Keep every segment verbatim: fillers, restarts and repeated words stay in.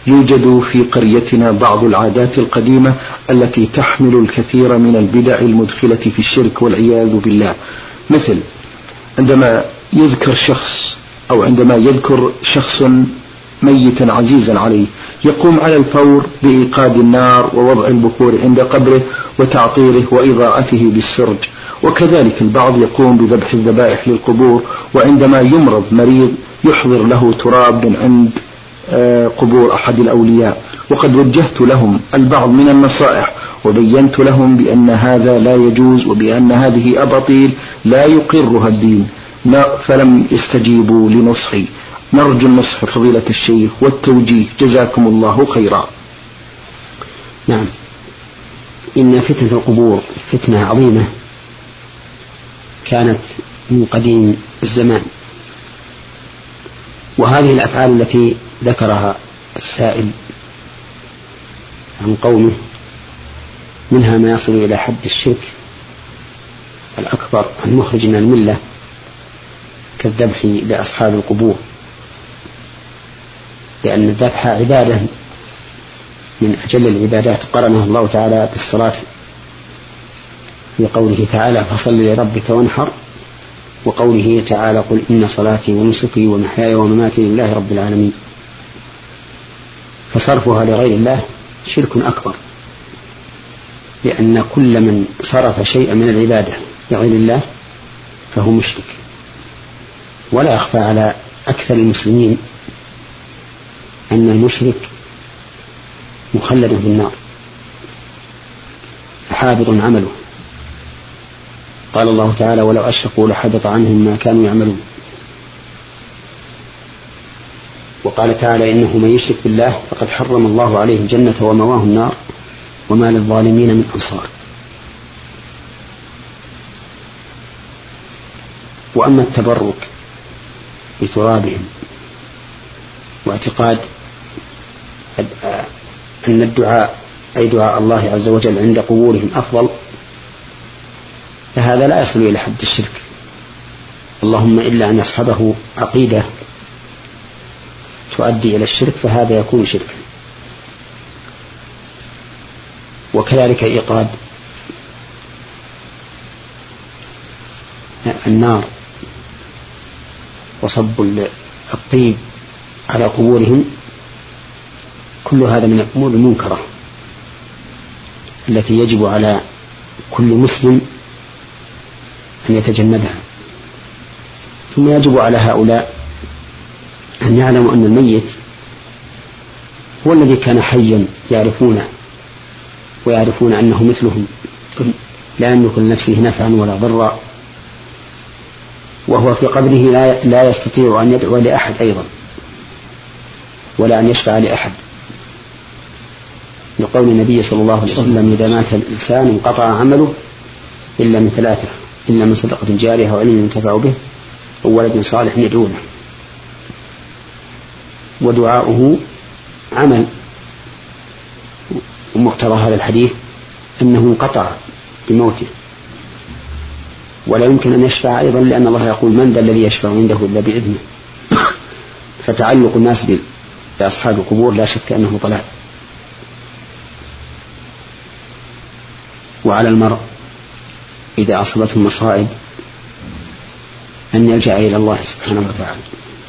يوجد في قريتنا بعض العادات القديمة التي تحمل الكثير من البدع المدخلة في الشرك والعياذ بالله، مثل عندما يذكر شخص أو عندما يذكر شخص ميتا عزيزا عليه يقوم على الفور بإيقاد النار ووضع البخور عند قبره وتعطيره وإضاءته بالسرج. وكذلك البعض يقوم بذبح الذبائح للقبور، وعندما يمرض مريض يحضر له تراب من عند قبور أحد الأولياء. وقد وجهت لهم البعض من النصائح وبينت لهم بأن هذا لا يجوز وبأن هذه أباطيل لا يقرها الدين، فلم يستجيبوا لنصحي. نرجو النصح فضيلة الشيخ والتوجيه، جزاكم الله خيرا. نعم، إن فتنة القبور فتنة عظيمة كانت من قديم الزمان، وهذه الأفعال التي ذكرها السائل عن قومه منها ما يصل إلى حد الشرك الأكبر المخرج من الملة كالذبح لأصحاب القبور، لأن الذبح عبادة من أجل العبادات قرنها الله تعالى بالصلاة في قوله تعالى فصل لربك وانحر، وقوله تعالى قل إن صلاتي ونسكي ومحياي ومماتي لله رب العالمين. فصرفها لغير الله شرك أكبر، لأن كل من صرف شيئا من العبادة لغير الله فهو مشرك. ولا يخفى على أكثر المسلمين أن المشرك مخلد في النار حابط عمله. قال الله تعالى ولو أشركوا لحبط عنهم ما كانوا يعملون. وقال تعالى إنه من يشرك بالله فقد حرم الله عليه الجنة ومواه النار وما للظالمين من أنصار. وأما التبرك بترابهم واعتقاد أن الدعاء أي دعاء الله عز وجل عند قبورهم أفضل، فهذا لا يصل إلى حد الشرك، اللهم إلا أن يصحبه عقيدة تؤدي إلى الشرك فهذا يكون شركا. وكذلك إيقاد النار وصب الطيب على قبورهم كل هذا من الأمور المنكرة التي يجب على كل مسلم أن يتجنبها. ثم يجب على هؤلاء أن يعلموا أن الميت هو الذي كان حيا يعرفونه ويعرفون أنه مثلهم لا يملك لنفسه نفعا ولا ضرا، وهو في قبره لا, لا يستطيع أن يدعو لأحد أيضا ولا أن يشفع لأحد، لقول النبي صلى الله عليه وسلم إذا مات الإنسان انقطع عمله إلا من ثلاثة، إلا من صدقة جارية وعلم ينتفع به وولد صالح يدعو له. ودعاؤه عمل، ومقتضى هذا الحديث أنه انقطع بموته ولا يمكن أن يشفع أيضا، لأن الله يقول من ذا الذي يشفع عنده إلا بإذنه. فتعلق الناس بأصحاب القبور لا شك أنه ضلال. وعلى المرء إذا أصابته المصائب أن يلجأ إلى الله سبحانه وتعالى.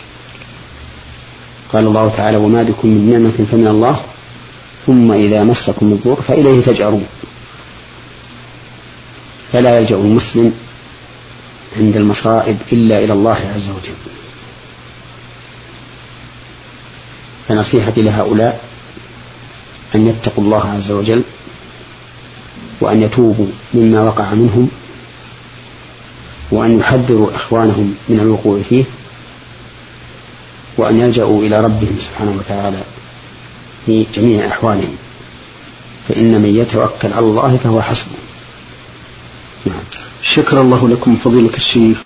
قال الله تعالى وما بكم من نعمة فمن الله ثم إذا مسكم الضر فإليه تجأرون. فلا يلجأ المسلم عند المصائب إلا إلى الله عز وجل. فنصيحتي لهؤلاء أن يتقوا الله عز وجل وأن يتوبوا مما وقع منهم وأن يحذروا إخوانهم من الوقوع فيه وأن يلجأوا إلى ربهم سبحانه وتعالى في جميع أحوالهم، فإن من يتوكل على الله فهو حسبه. شكر الله لكم فضيلة الشيخ.